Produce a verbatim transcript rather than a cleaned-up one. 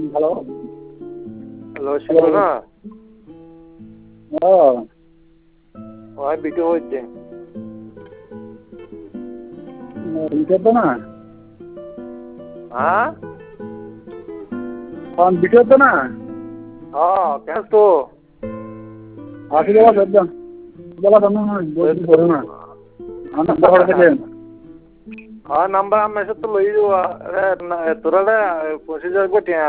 hello hello Shibu না ও ওই video হচ্ছে ভিডিও তো না হ্যাঁ কোন ভিডিও তো না হ্যাঁ কেন তো আসি বাবা সজ্জা বাবা তুমি বলছি করো না আমি বড় থেকে হ্যাঁ নাম্বার আমি এসে তো লই যাবো তোরা প্রসিজার করতে